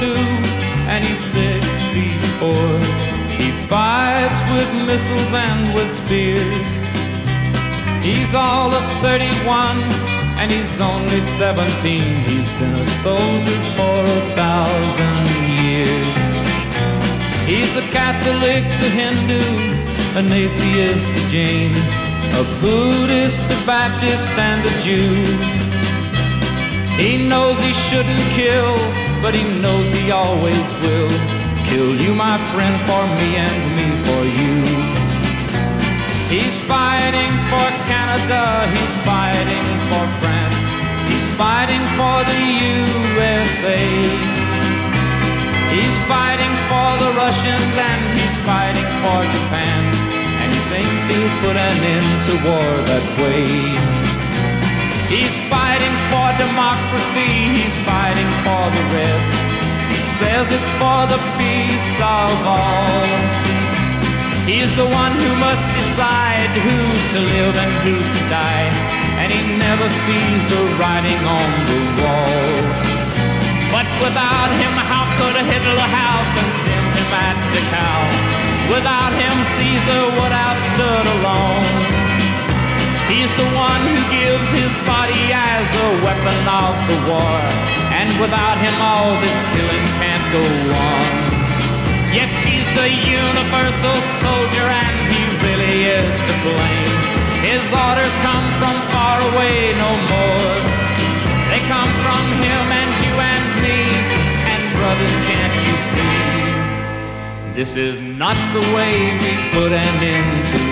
42 and he's 64. He fights with missiles and with spears. He's all of 31 and he's only 17. He's been a soldier for 1,000 years. He's a Catholic, a Hindu, an atheist, a Jain, a Buddhist, a Baptist, and a Jew. He knows he shouldn't kill, but he knows he always will. Kill you, my friend, for me and me for you. He's fighting for Canada, he's fighting for France, he's fighting for the USA. He's fighting for the Russians and he's fighting for Japan, and he thinks he'll put an end to war that way. He's fighting for democracy, he's fighting for the rest. He says it's for the peace of all. He's the one who must decide who's to live and who's to die, and he never sees the writing on the wall. But without him, how could Hitler have condemned him at Dachau? Without him, Caesar would have stood alone. He's the one who gives his body as a weapon of the war, and without him all this killing can't go on. Yes, he's the universal soldier and he really is to blame. His orders come from far away no more. They come from him and you and me, and brothers, can't you see? This is not the way we put an end to